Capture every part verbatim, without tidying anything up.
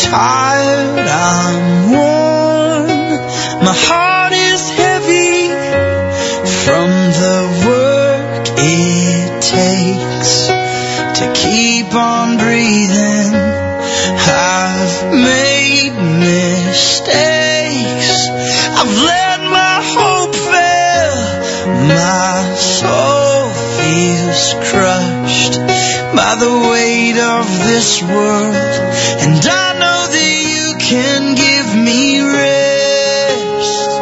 tired, I'm worn. My heart is heavy from the work it takes to keep on breathing. I've made mistakes. I've let my hope fail. My soul feels crushed by the weight of this world, and I know that you can give me rest.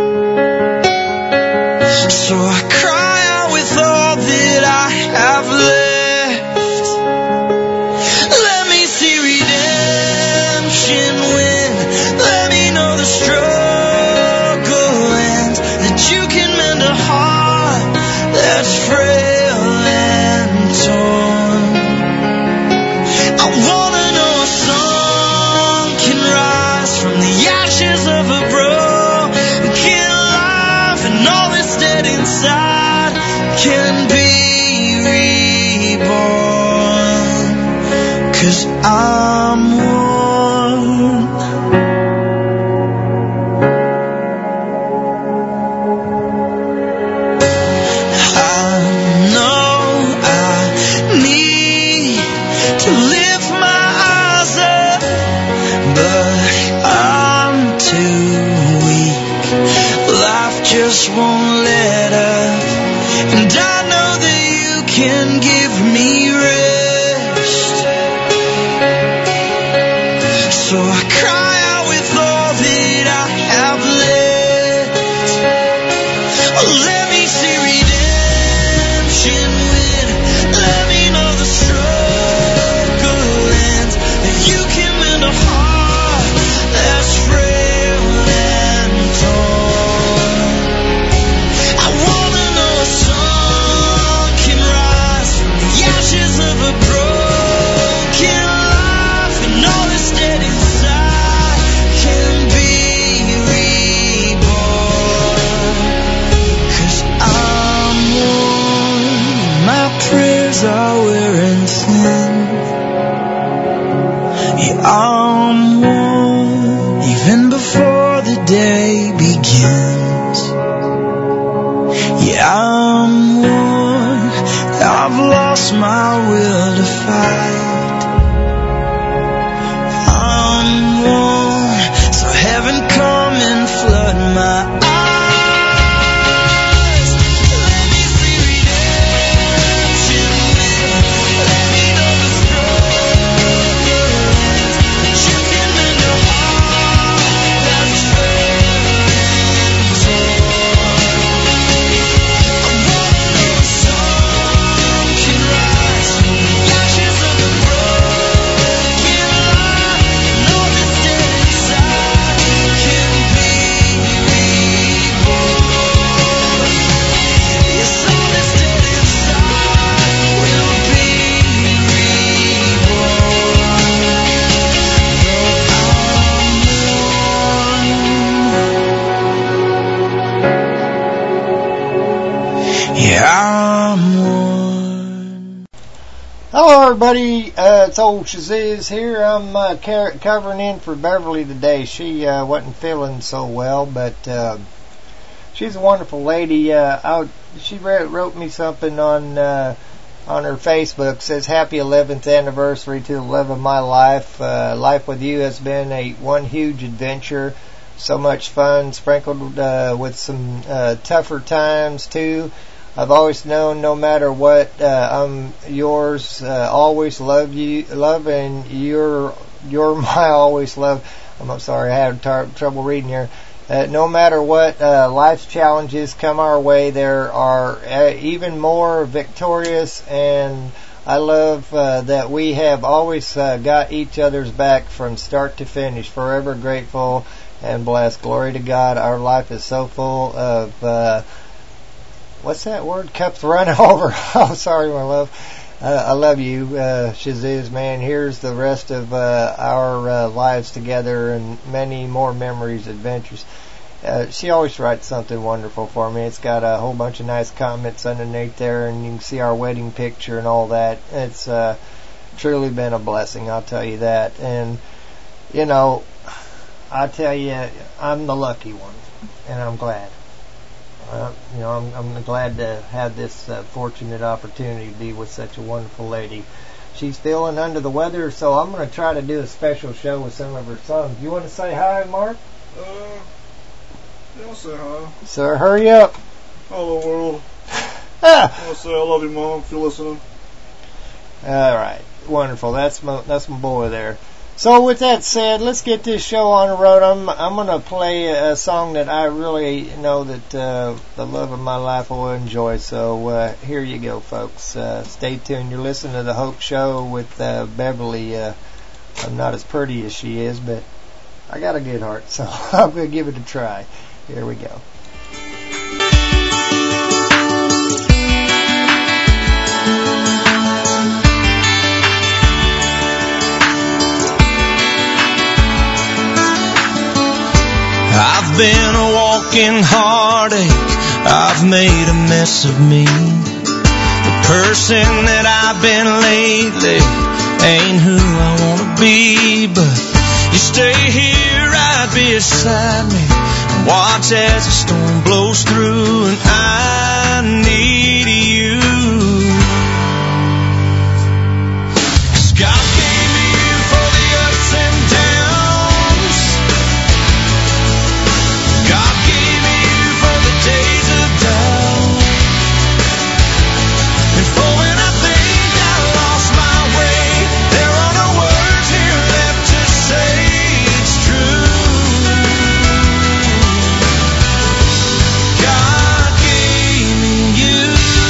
So I cry out with all that I have left. Let me see redemption win. Let me know the struggle ends, that you can mend a heart that's frail and torn. I wanna know a song can rise from the ashes of a broken life, and all that's dead inside can be reborn. 'Cause I'm worn. I know I need to lift my eyes up, but I'm too weak. Life just won't let up, and I know that you can give me rest. So I cry out with all that I have left. Let me see redemption win. Let me know the struggle ends, that you can mend a heart that's frail and torn. I wanna know a song can rise from the ashes of a broken life, and all that's dead inside can be reborn. 'Cause I'm worn. My prayers are wearing thin. Yeah, I'm worn even before the day begins. Yeah, I'm worn. I've lost my will to fight. I'm worn. So heaven come and flood my eyes. Let me see redemption win. Let me know the struggle ends, that you can mend a heart that's frail and torn. I wanna know a song can rise from the ashes of a broken life, and all that's dead inside can be reborn. Yes, all that's dead inside will be reborn. Yeah, I'm one. Hello everybody, uh, it's old Shaziz here. I'm uh, car- covering in for Beverly today. She uh, wasn't feeling so well, but uh, she's a wonderful lady. Uh, I, she wrote, wrote me something on uh, on her Facebook. Says happy eleventh anniversary to the love of my life. Uh, life with you has been a one huge adventure. So much fun, sprinkled uh, with some uh, tougher times too. I've always known, no matter what, uh, I'm yours. Uh, always love you, love, and you're you're my always love. I'm, I'm sorry, I had tar- trouble reading here. Uh, no matter what uh, life's challenges come our way, there are uh, even more victorious, and I love uh, that we have always uh, got each other's back from start to finish. Forever grateful and blessed. Glory to God. Our life is so full of uh, what's that word? Cups running over. Oh, sorry, my love. Uh, I love you, uh, Shaziz, man. Here's the rest of uh, our uh, lives together and many more memories, adventures. Uh, she always writes something wonderful for me. It's got a whole bunch of nice comments underneath there, and you can see our wedding picture and all that. It's uh, truly been a blessing, I'll tell you that. And you know, I tell you, I'm the lucky one, and I'm glad. Uh, you know, I'm, I'm glad to have this uh, fortunate opportunity to be with such a wonderful lady. She's feeling under the weather, so I'm going to try to do a special show with some of her songs. You want to say hi, Mark? Uh, yeah, I'll say hi. Sir, hurry up. Hello, world. Ah. I want to say I love you, Mom, if you're listening. All right, wonderful. That's my that's my boy there. So with that said, let's get this show on the road. I'm I'm gonna play a song that I really know that uh, the love of my life will enjoy. So uh, here you go, folks. Uh, stay tuned. You're listening to the Hope Show with uh, Beverly. Uh, I'm not as pretty as she is, but I got a good heart, so I'm gonna give it a try. Here we go. I've been a walking heartache, I've made a mess of me. The person that I've been lately ain't who I wanna be. But you stay here right beside me and watch as the storm blows through, and I need you. 'Cause God gave me you for the ups and downs. God gave me you for the days of doubt, and for when I think I lost my way, there are no words here left to say it's true. God gave me you,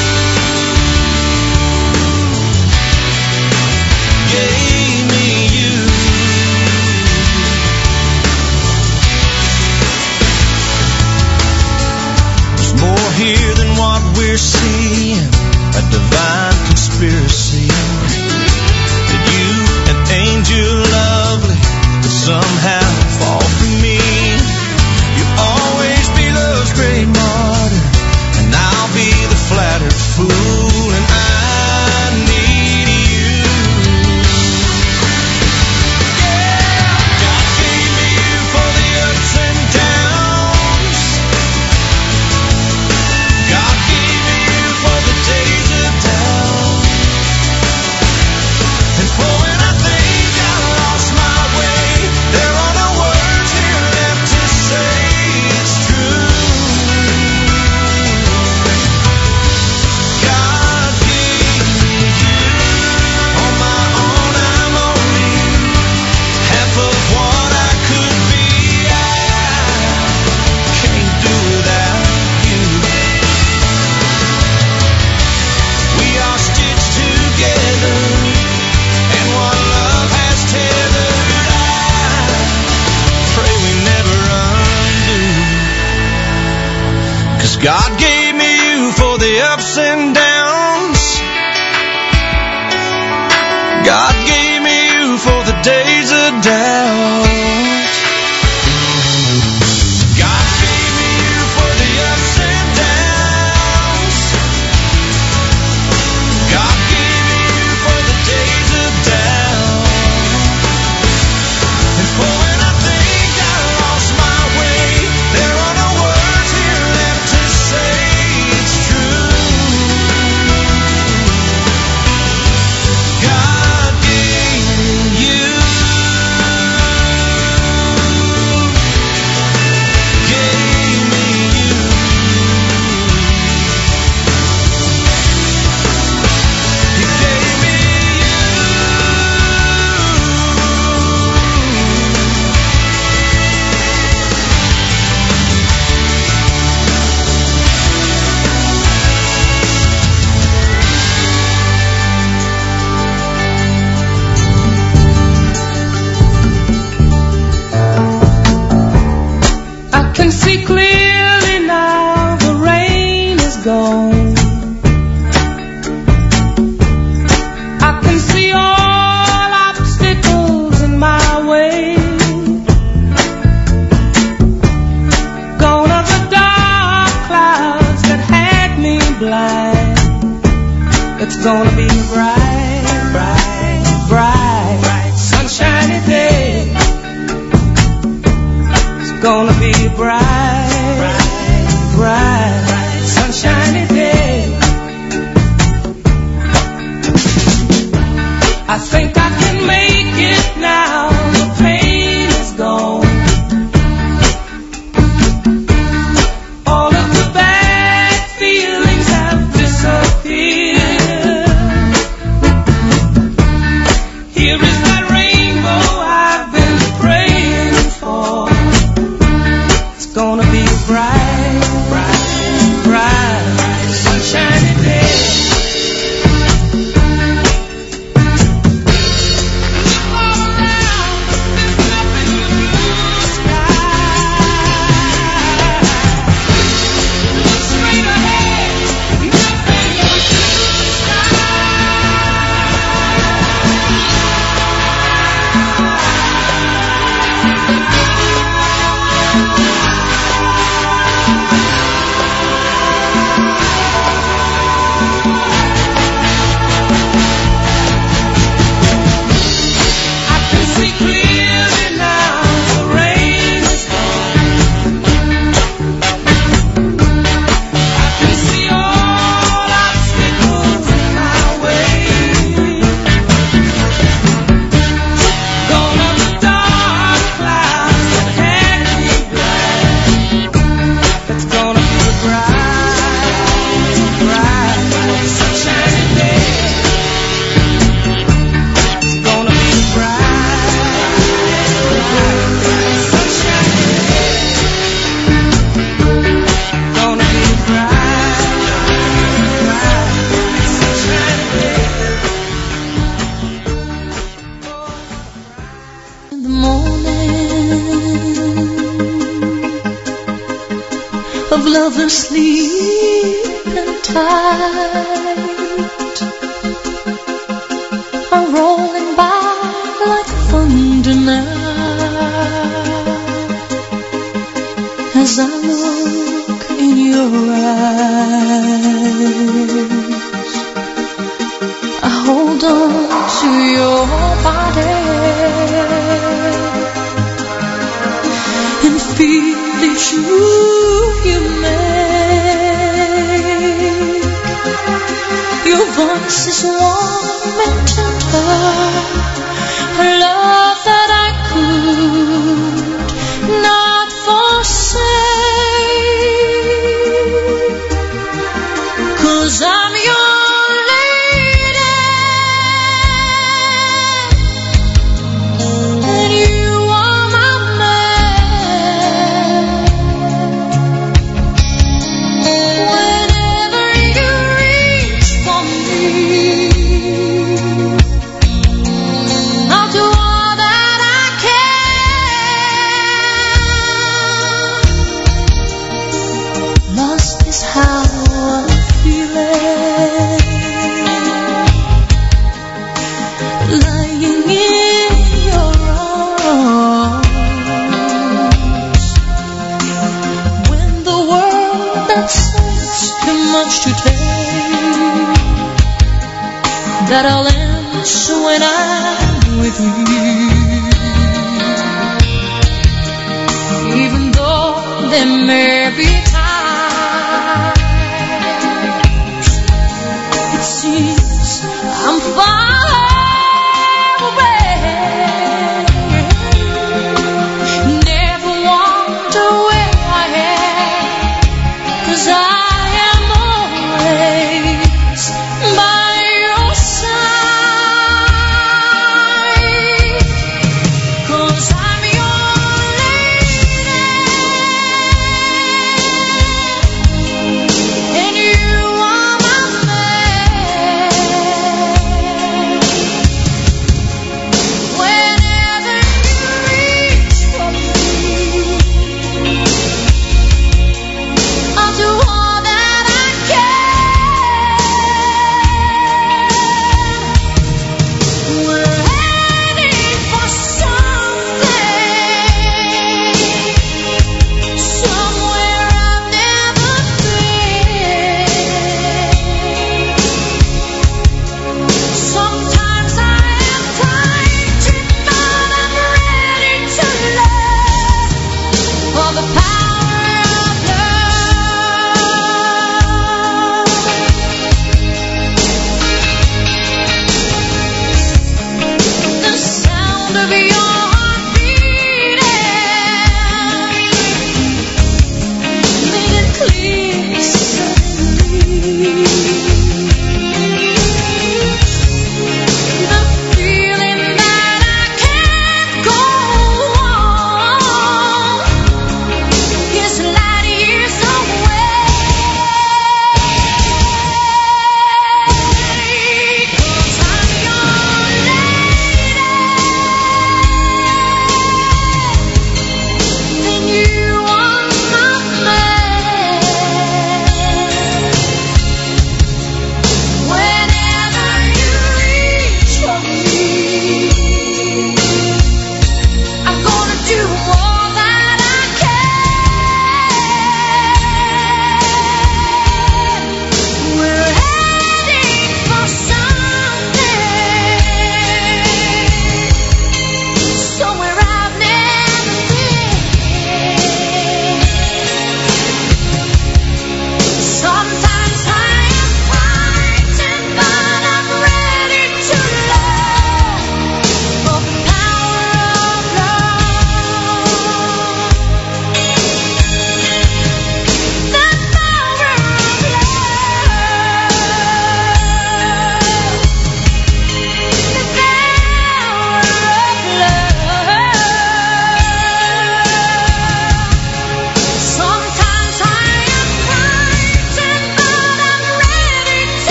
gave me you. There's more here than what we're seeing, a divine conspiracy. That you, an angel lovely, would somehow fall for me. You'll always be love's great martyr, and I'll be the flattered fool, and I need you. Yeah, God gave me you for the ups and downs. God gave me you for the days of doubt, and for when I think I lost my way, there are no words here left to say it's true. God gave me you. On my own I'm only half of what I could be. I can't do without you. We are stitched together, and what love has tethered, I pray we never undo. 'Cause God gave me you for the ups and downs. God gave me you for the days of doubt. God gave me you for the ups and downs. God gave me you for the days of doubt, and for when I think I lost my way, there are no words here left to say it's true. God gave me you, gave me you. He gave me you. I can see clearly now, the rain is gone. I can see all obstacles in my way. Gone are the dark clouds that had me blind. It's gonna be a bright, bright, bright, bright, sunshiny day. of lovers sleeping tight are rolling by like thunder now. As I look in your eyes, I hold on to your body and feel it's you you make. Your voice is warm and tender, a love that I could not forsake, 'cause I'm your lady and you are my man. Whenever you reach for me, I'll do all that I can. Lost is how I'm feeling, lying in your arms. When the world that seems too much to take, that I'll answer when I'm with you. Even though there may be times it seems I'm far away, never wonder where I am, 'cause I am always by your side, 'cause I'm your lady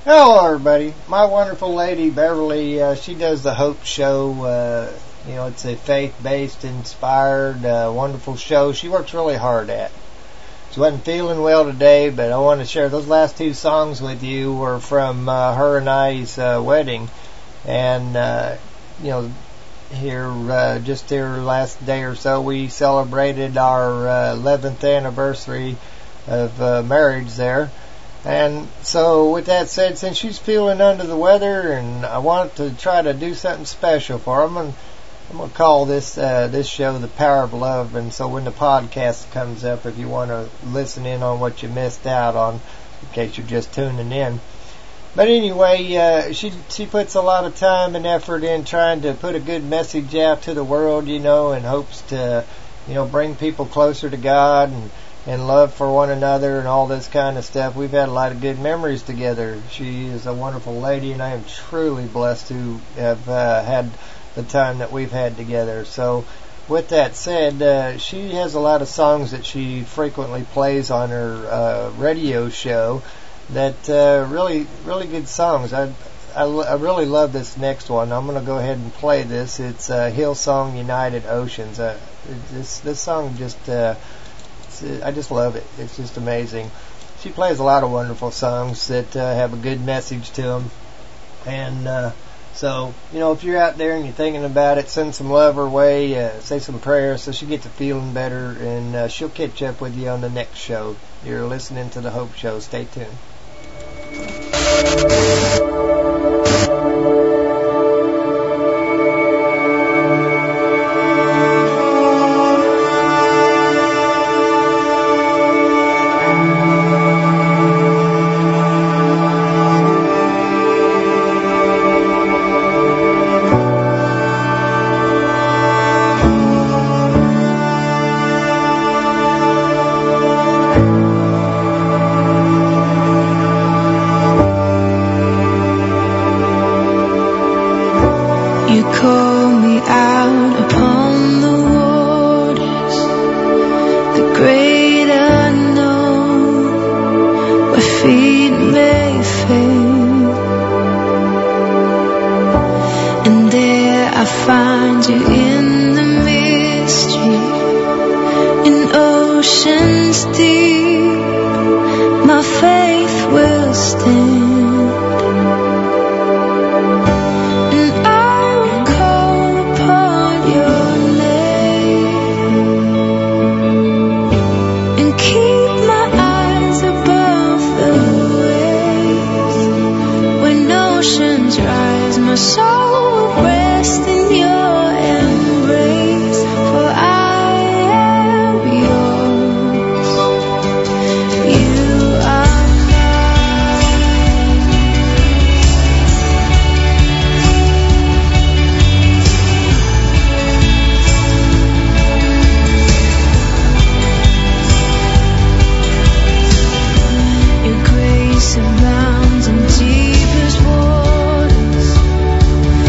Hello, everybody. My wonderful lady, Beverly, uh, she does the Hope Show. Uh, you know, it's a faith-based, inspired, uh, wonderful show she works really hard at. She wasn't feeling well today, but I want to share those last two songs with you were from uh, her and I's uh, wedding. And, uh, you know, here, uh, just here last day or so, we celebrated our uh, eleventh anniversary of uh, marriage there. And so with that said, since she's feeling under the weather and I want to try to do something special for her, I'm going to I'm gonna call this uh, this show The Power of Love. And so when the podcast comes up, if you want to listen in on what you missed out on, in case you're just tuning in. But anyway, uh, she she puts a lot of time and effort in trying to put a good message out to the world, you know, in hopes to, you know, bring people closer to God and and love for one another and all this kind of stuff. We've had a lot of good memories together. She is a wonderful lady, and I am truly blessed to have uh, had the time that we've had together. So with that said, uh, she has a lot of songs that she frequently plays on her uh, radio show that uh, really, really good songs. I, I, I really love this next one. I'm going to go ahead and play this. It's uh, Hillsong United Oceans. Uh, this, this song just... Uh, I just love it. It's just amazing. She plays a lot of wonderful songs that uh, have a good message to them. And uh, so, you know, if you're out there and you're thinking about it, send some love her way, uh, say some prayers so she gets to feeling better, and uh, she'll catch up with you on the next show. You're listening to The Hope Show. Stay tuned. Surrounds in deepest waters.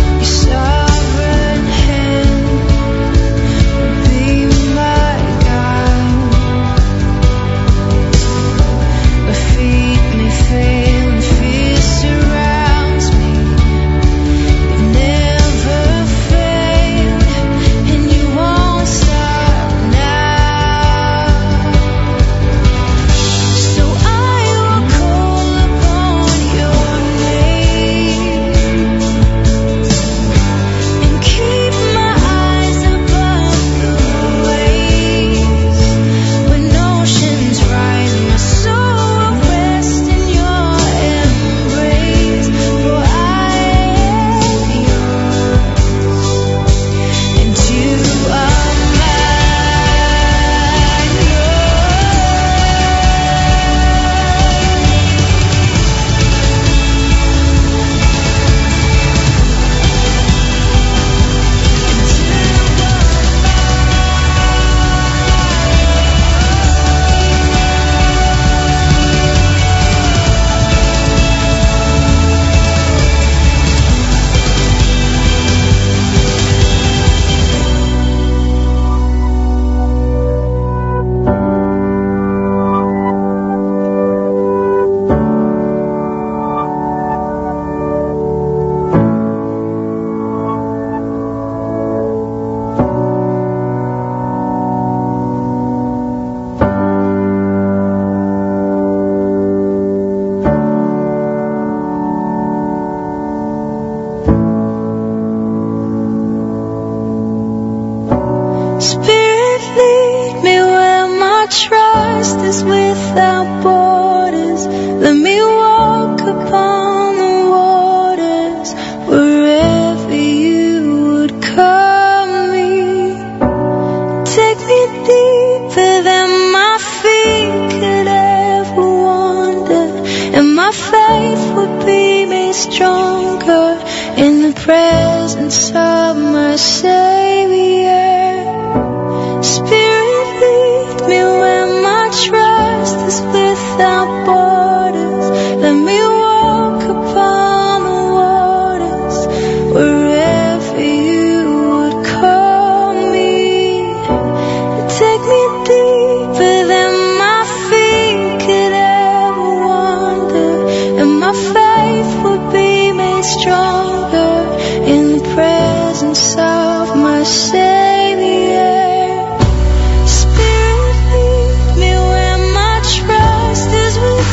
Let me walk upon the waters wherever you would call me. Take me deeper than my feet could ever wander, and my faith would be made stronger in the presence of my Savior. Spirit, lead me where my trust is without borders. Let me walk upon the waters wherever you would call me. Take me deeper than my feet could ever wander, and my faith would be made stronger in the presence of my Savior. Spirit, lead me where my trust is without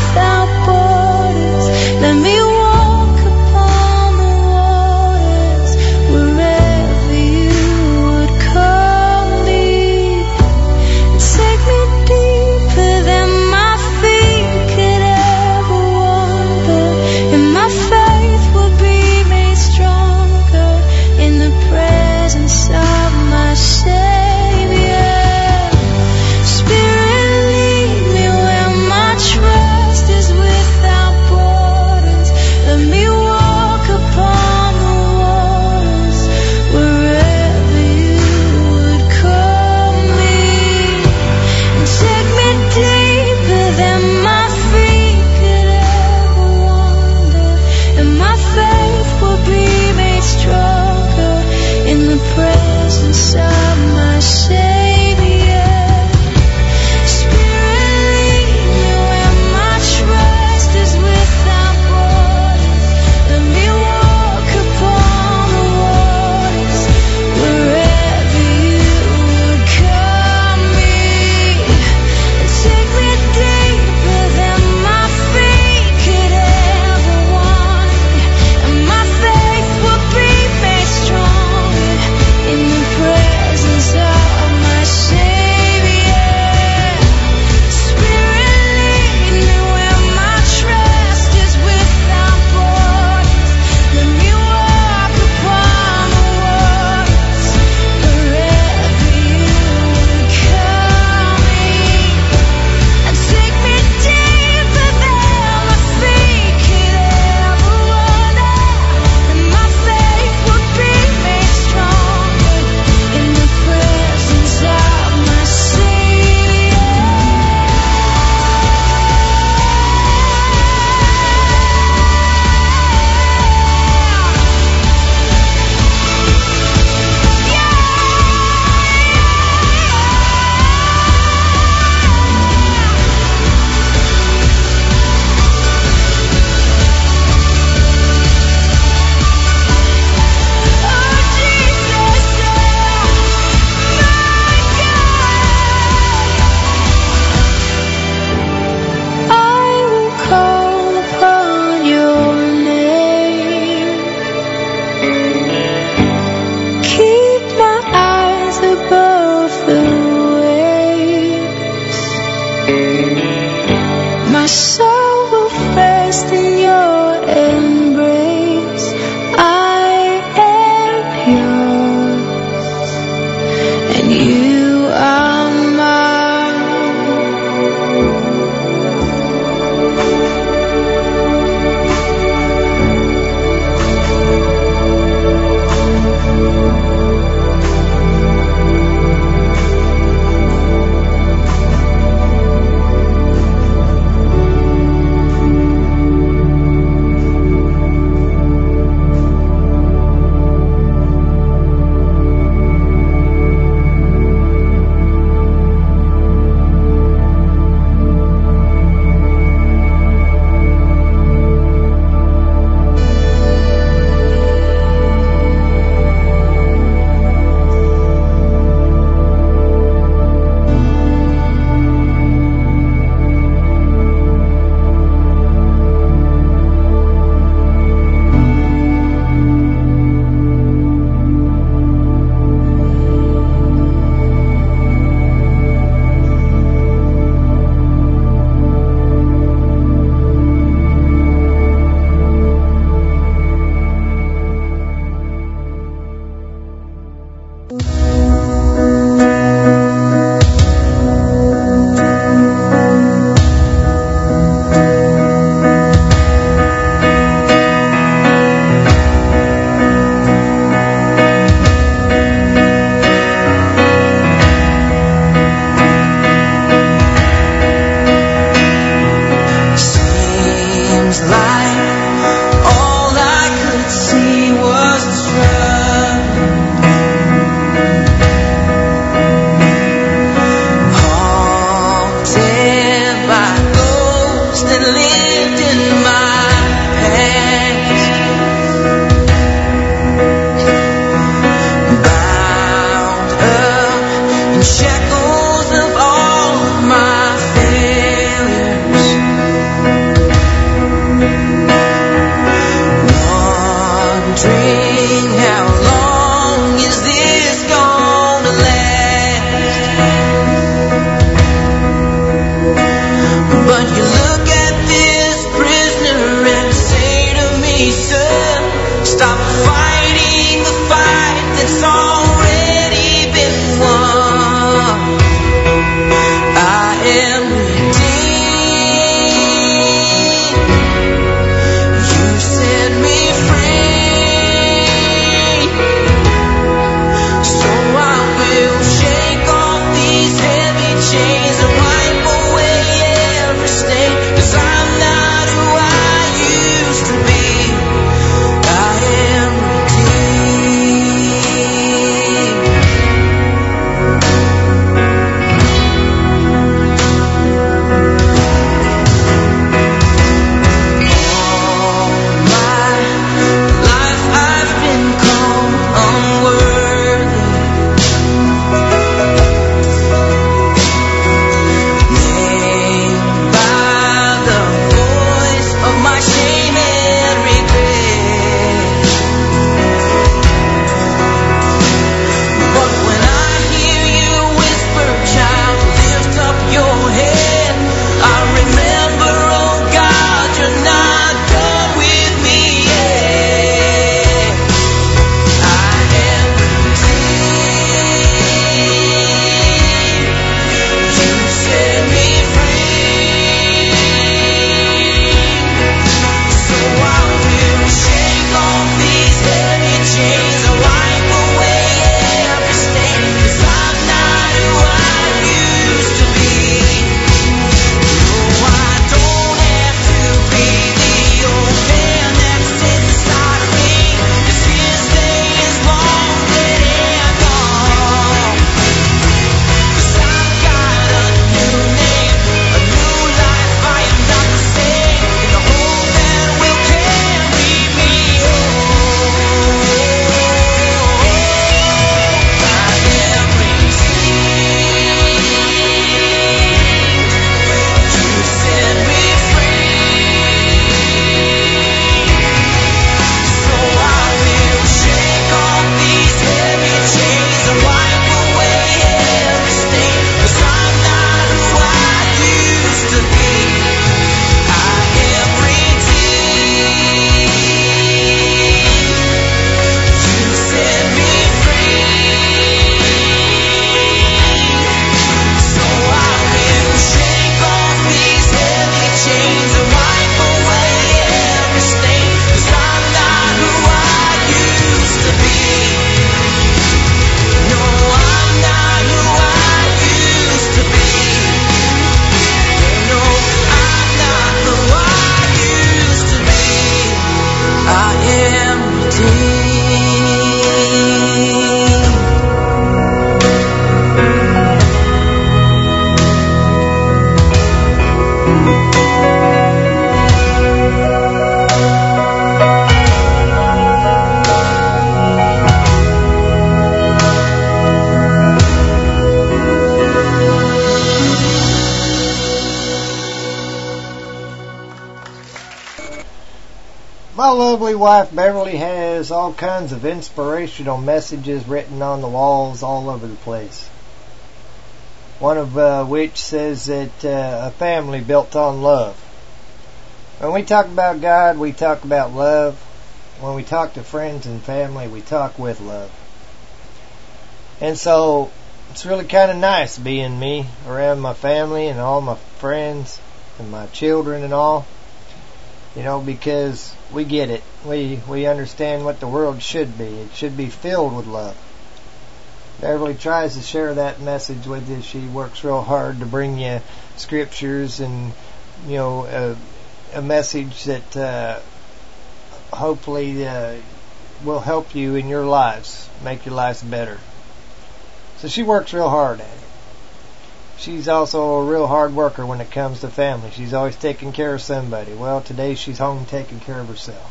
My lovely wife Beverly has all kinds of inspirational messages written on the walls all over the place. One of uh, which says that uh, a family built on love. When we talk about God, we talk about love. When we talk to friends and family, we talk with love. And so it's really kind of nice being me around my family and all my friends and my children and all. You know, because we get it. We we understand what the world should be. It should be filled with love. Beverly tries to share that message with you. She works real hard to bring you scriptures and, you know, a, a message that uh, hopefully uh, will help you in your lives, make your lives better. So she works real hard at it. She's also a real hard worker when it comes to family. She's always taking care of somebody. Well, today she's home taking care of herself.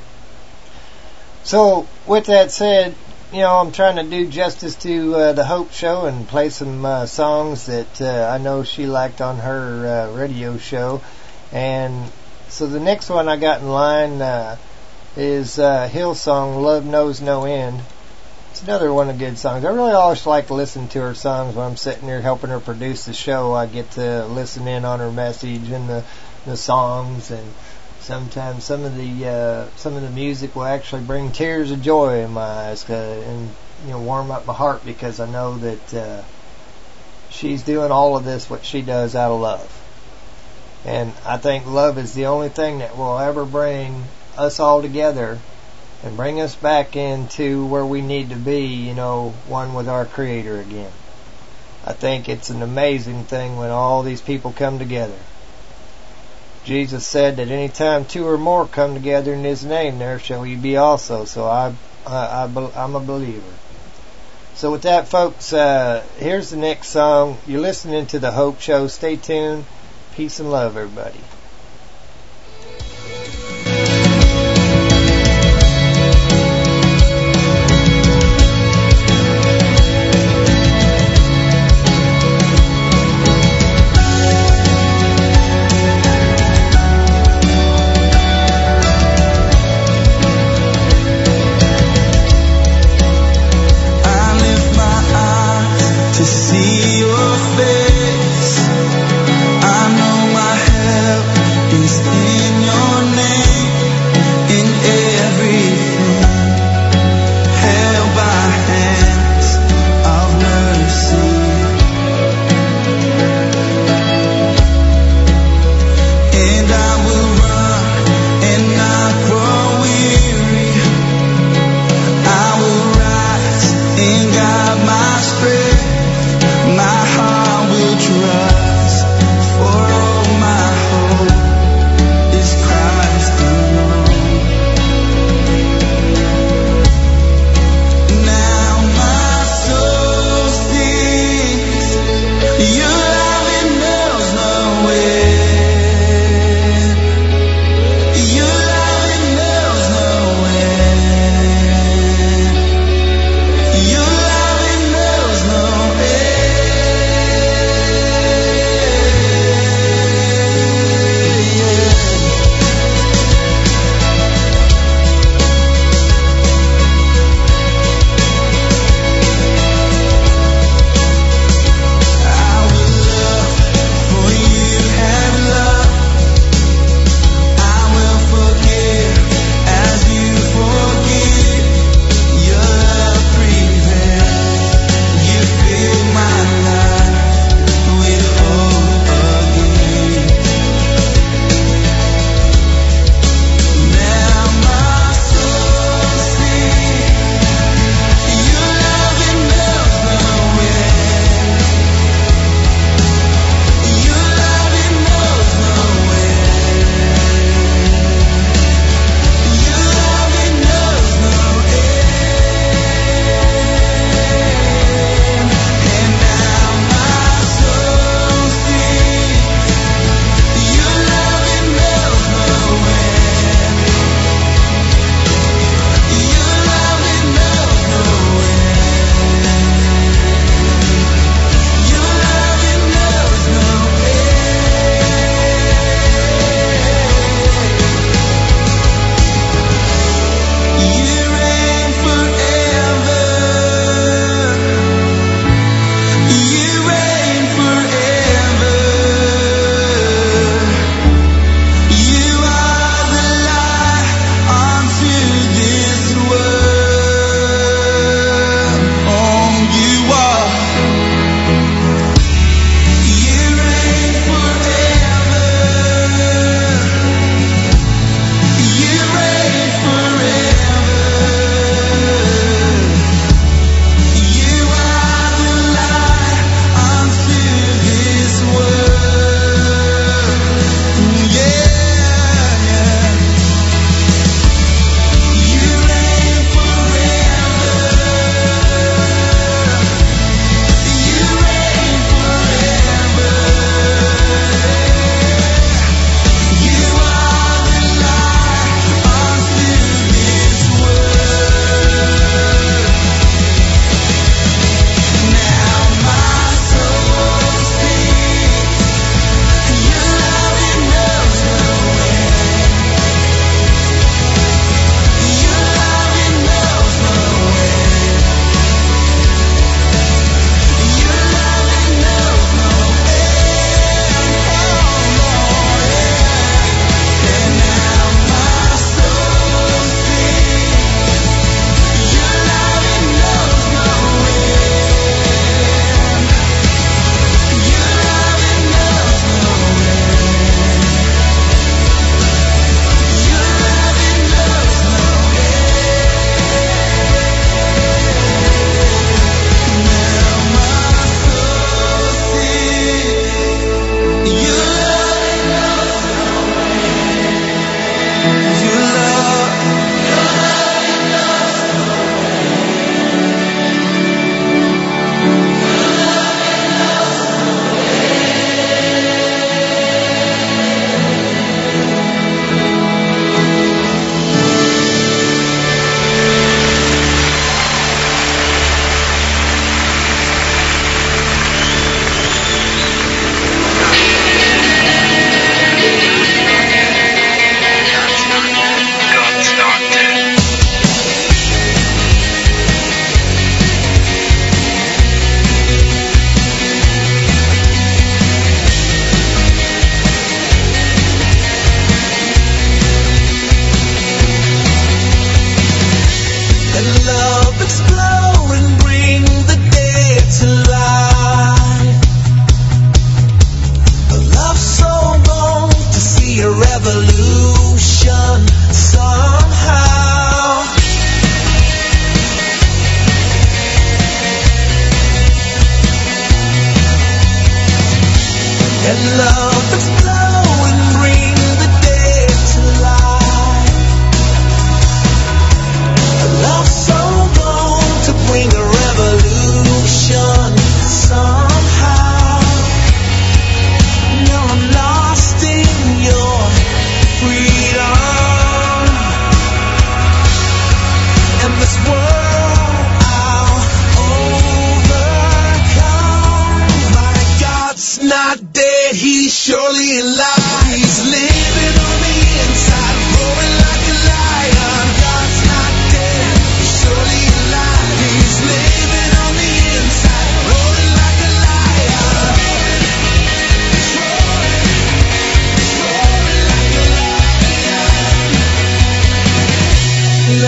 So, with that said, you know, I'm trying to do justice to uh, the Hope Show and play some uh, songs that uh, I know she liked on her uh, radio show. And so the next one I got in line uh, is uh, Hillsong, Love Knows No End. It's another one of the good songs. I really always like to listen to her songs when I'm sitting here helping her produce the show. I get to listen in on her message and the, the songs, and sometimes some of the uh, some of the music will actually bring tears of joy in my eyes uh, and, you know, warm up my heart, because I know that uh, she's doing all of this what she does out of love. And I think love is the only thing that will ever bring us all together and bring us back into where we need to be, you know, one with our Creator again. I think it's an amazing thing when all these people come together. Jesus said that any time two or more come together in His name, there shall He be also. So I, I, I, I'm a believer. So with that, folks, uh, here's the next song. You're listening to the Hope Show. Stay tuned. Peace and love, everybody. See your face, I know my help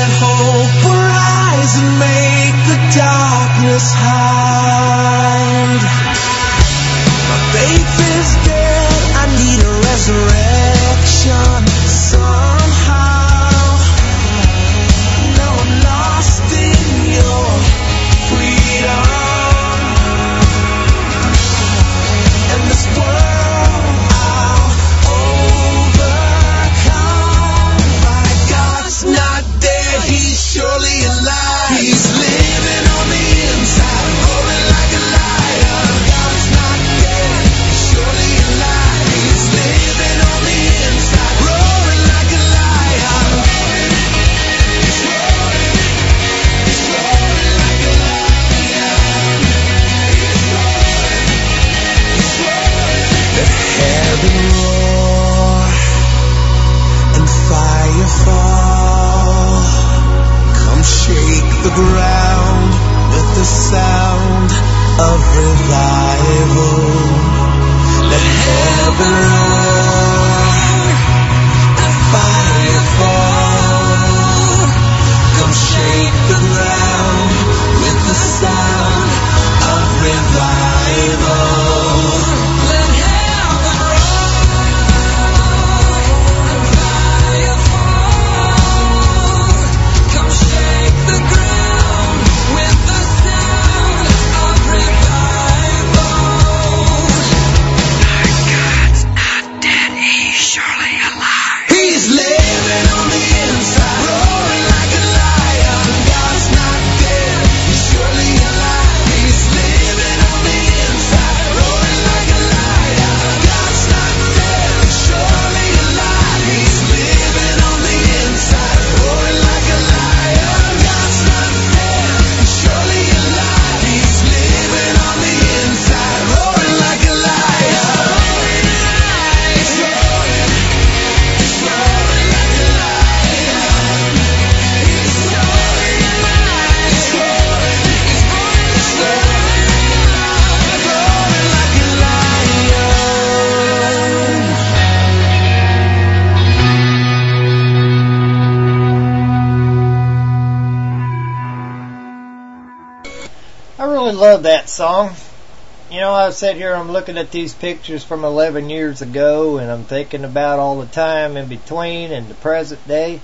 let hope arise and make the darkness hide. My faith is dead, I need a resurrection somehow. Now I'm lost in your freedom, and this world I'll overcome. My God's not dead, He's surely alive. He's living on the inside, roaring like a lion. God's not dead, He's surely alive. He's living on the inside, roaring like a lion. He's roaring, he's roaring like a lion. He's roaring, he's roaring. Let heaven roar and fire fall. Come shake the ground with the sound of revival. Let heaven roar and fire fall. Come shake the ground with the sound of revival. Let heaven roar and fire fall. Come shake the ground with the sound of revival. My God's not dead, He's surely alive. He's living on the inside, roaring like a lion. God's not dead, He's surely alive. He's living on the inside, roaring like a lion. God's not dead, He's surely alive. He's living on the inside, roaring like a lion. God's not dead, He's surely alive. He's living on the inside, roaring like a lion. He's roaring, he's roaring like a lion. He's roaring, he's roaring, he's roaring, he's roaring like a lion. I really love that song. You know, I sit here, I'm looking at these pictures from eleven years ago, and I'm thinking about all the time in between and the present day.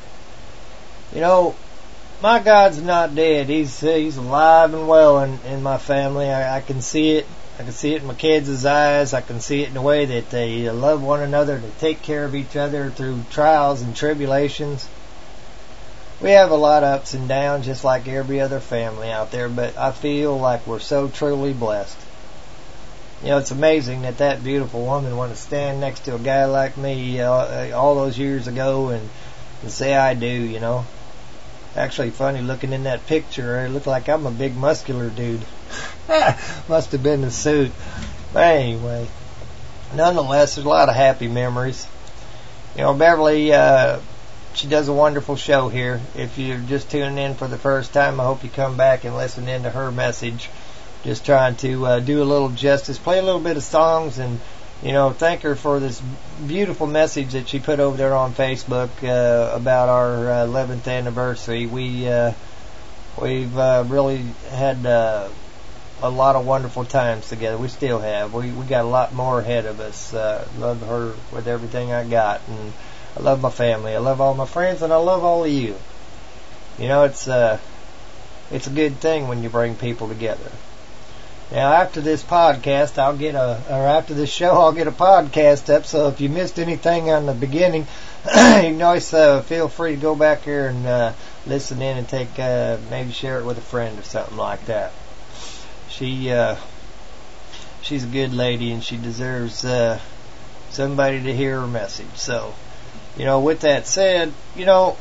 You know, my God's not dead. He's he's alive and well in, in my family. I, I can see it. I can see it in my kids' eyes. I can see it in the way that they love one another, they take care of each other through trials and tribulations. We have a lot of ups and downs, just like every other family out there, but I feel like we're so truly blessed. You know, it's amazing that that beautiful woman wanted to stand next to a guy like me uh, all those years ago and, and say I do, you know. Actually, funny, looking in that picture, it looked like I'm a big muscular dude. Must have been the suit. But anyway, nonetheless, there's a lot of happy memories. You know, Beverly, uh, she does a wonderful show here. If you're just tuning in for the first time, I hope you come back and listen in to her message. Just trying to uh, do a little justice, play a little bit of songs, and, you know, thank her for this beautiful message that she put over there on Facebook uh, about our uh, eleventh anniversary. We, uh, we've uh, really had uh, a lot of wonderful times together. We still have. We we got a lot more ahead of us. Uh, love her with everything I got, and I love my family. I love all my friends, and I love all of you. You know, it's uh, it's a good thing when you bring people together. Now, after this podcast, I'll get a, or after this show, I'll get a podcast up. So if you missed anything on the beginning, you can always uh, feel free to go back here and uh, listen in and take, uh, maybe share it with a friend or something like that. She, uh, she's a good lady, and she deserves uh, somebody to hear her message. So, you know, with that said, you know,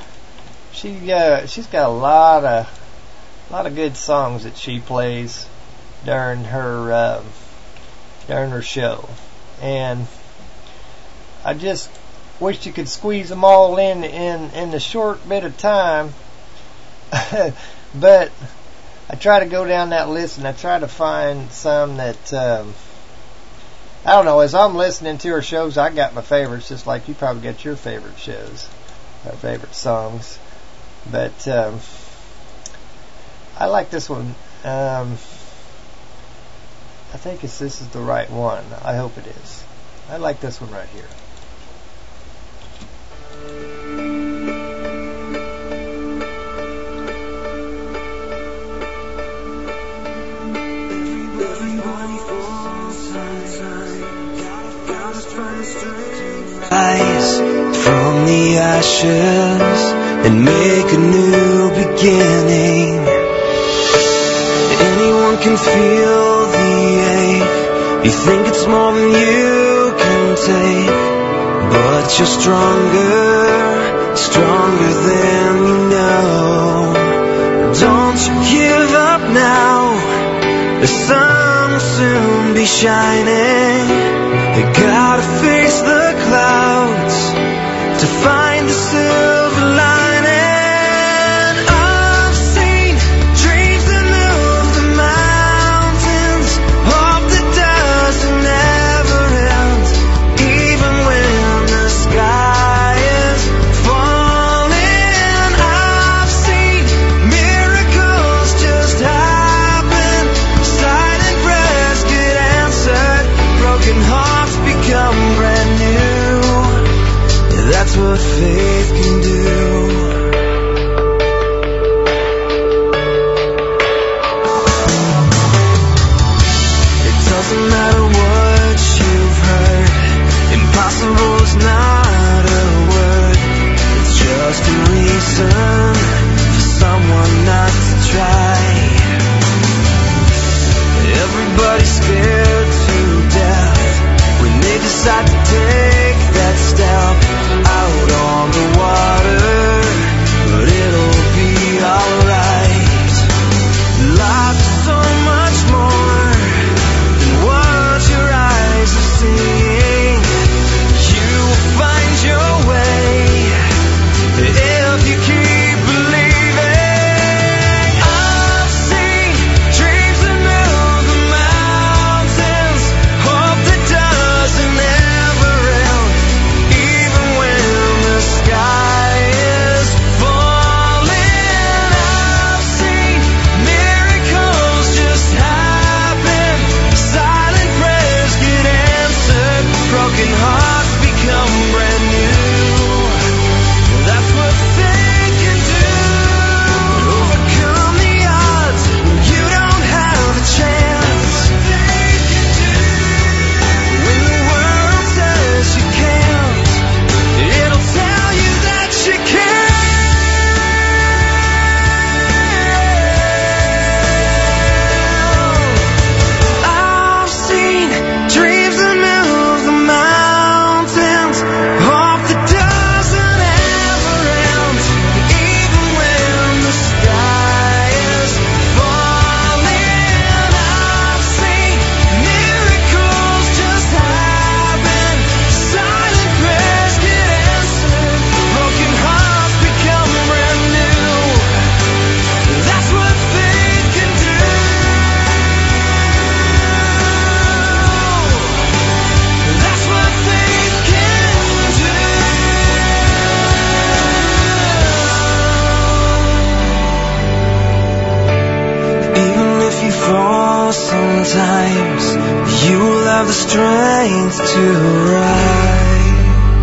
she uh, she's got a lot of a lot of good songs that she plays during her uh, during her show, and I just wish you could squeeze them all in in in the short bit of time. But I try to go down that list, and I try to find some that um, I don't know. As I'm listening to her shows, I got my favorites, just like you probably got your favorite shows, or favorite songs. But um, I like this one. Um, I think it's, this is the right one. I hope it is. I like this one right here. Rise from the ashes and make a new beginning. Anyone can feel the ache. You think it's more than you can take, but you're stronger, stronger than you know. Don't you give up now. The sun will soon be shining. You gotta face the clouds to find the silver lining. I've seen dreams that move the mountains, hope that doesn't ever end, even when the sky is falling. I've seen miracles just happen, silent prayers get answered, broken hearts become brand new. That's what faith can do. It doesn't matter what you've heard. Impossible is not a word. It's just a reason for someone not to try. Everybody's scared to death when they decide to take that step out on the water, but it'll be alright. Life is so much more than what your eyes are seeing. You will find your way if you keep believing. I've seen dreams that move the mountains, hope that doesn't ever end, even when the sky is falling. I've seen miracles just happen, silent prayers get answered, broken hearts become brand new. That's what faith can do. Overcome the odds when you don't have a chance. When the world says you can't, it'll tell you that you can. I've seen dreams that move the mountains, hope that doesn't ever end, even when the sky is falling. I've seen miracles just happen, silent prayers get answered, broken hearts become brand new. That's what faith can do. That's what faith can do. Even if you fall sometimes, you will have the strength to rise.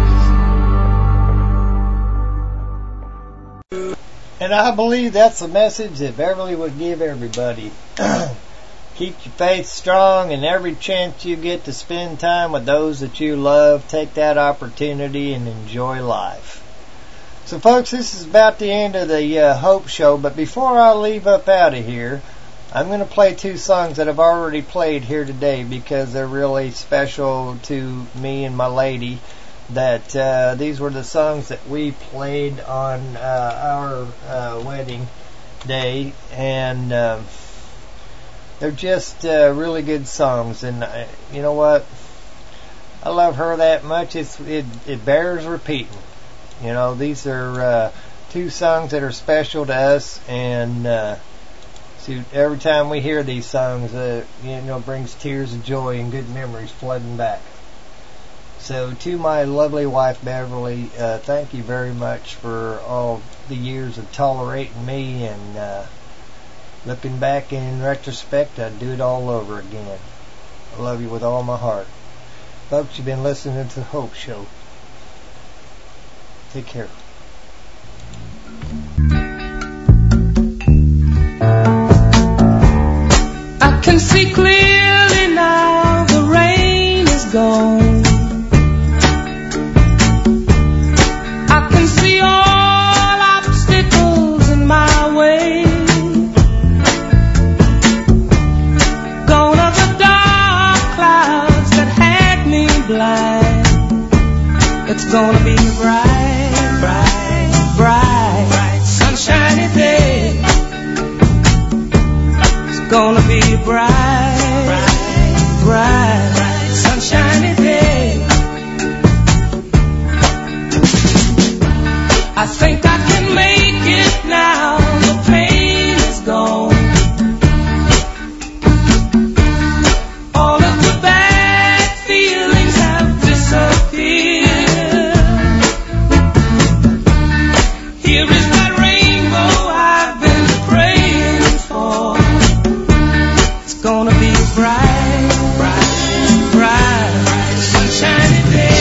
And I believe that's the message that Beverly would give everybody. Keep your faith strong, and every chance you get to spend time with those that you love, take that opportunity and enjoy life. So folks, this is about the end of the uh, Hope Show, but before I leave up out of here, I'm going to play two songs that I've already played here today because they're really special to me and my lady. That uh, these were the songs that we played on uh, our uh, wedding day, and uh, they're just uh, really good songs. And uh, you know what? I love her that much. It's it, it bears repeating. You know, these are uh, two songs that are special to us, and uh, see, every time we hear these songs, uh, you know, it brings tears of joy and good memories flooding back. So to my lovely wife Beverly, uh, thank you very much for all the years of tolerating me, and uh, looking back in retrospect, I'd do it all over again. I love you with all my heart. Folks, you've been listening to the Hope Show. Take care. I can see clearly now, the rain is gone. I can see all obstacles in my way. Gone are the dark clouds that had me blind. It's gonna be a bright, bright, bright, bright, sunshiny day. It's gonna be a bright, bright, bright, bright, sunshiny day. I think I can make it now. The pain is gone. All of the bad feelings have disappeared. Here is that rainbow I've been praying for. It's gonna be a bright, bright, bright, bright, sunshiny day.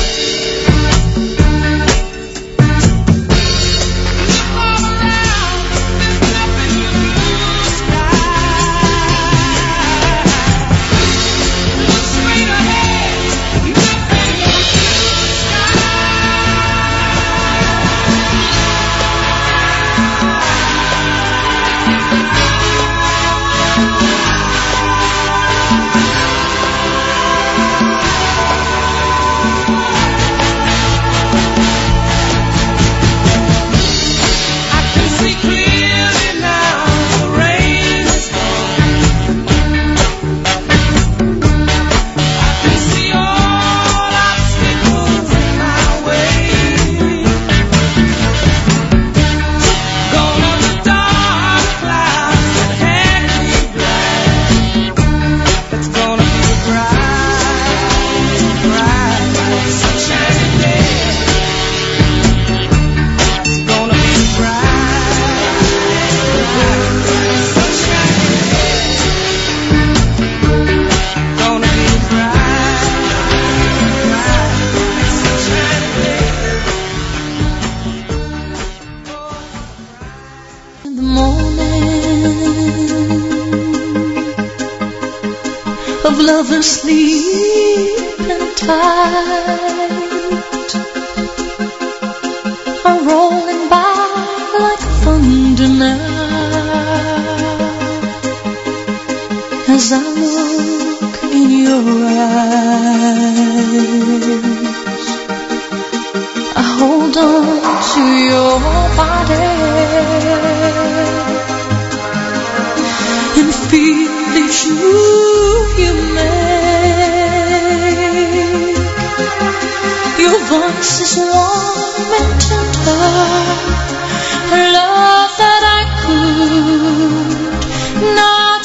Lovers sleeping tight are rolling by like thunder now. As I look in your eyes, I hold on to your body and feel it's you. You make your voice is warm and tender, a love that I could not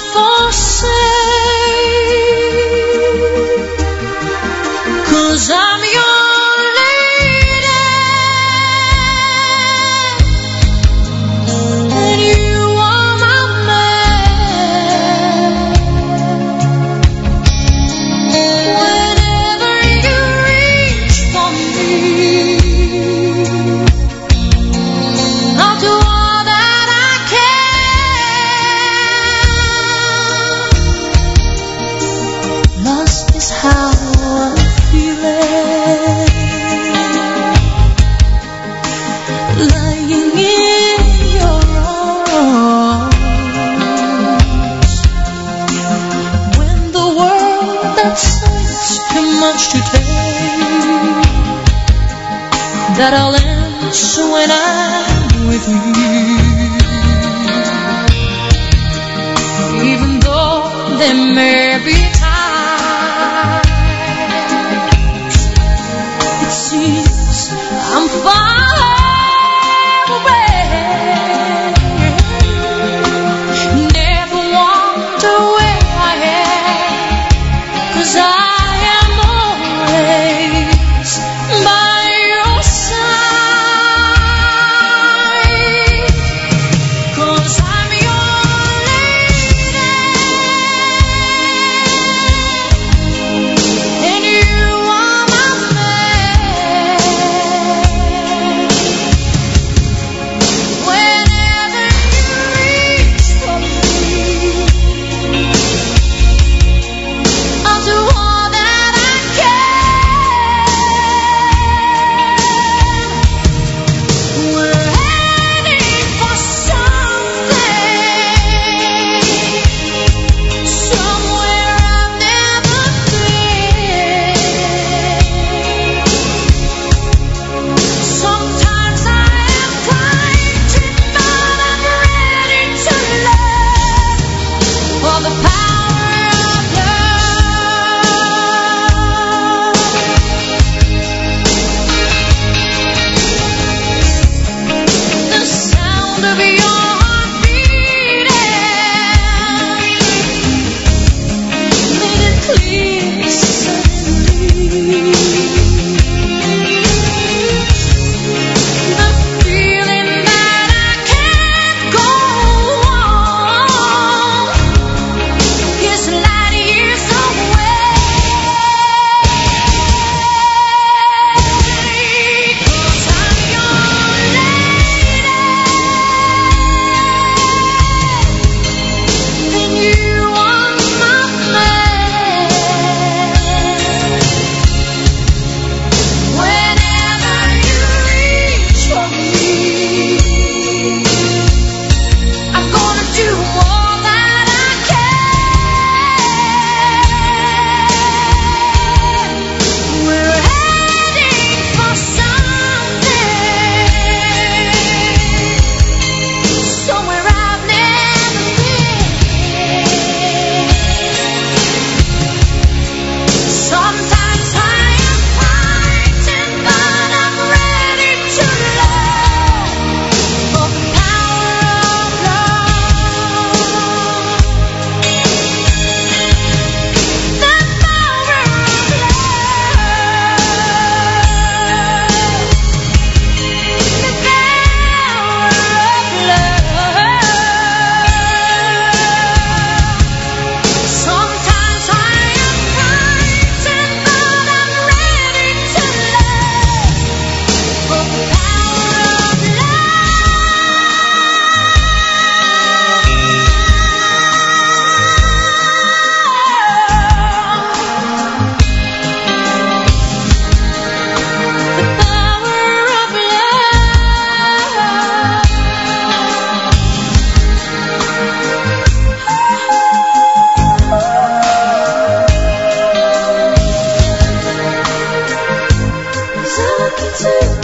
forsake, 'cause I'm your lady and you are my man. Whenever you reach for me, I'll do all that I can. Lost is how I'm feeling, lying in your arms. When the world that seems too much to take, that I'll answer when I'm with you. Even though there may be times it seems I'm far away, never wonder where I am, 'cause I am always To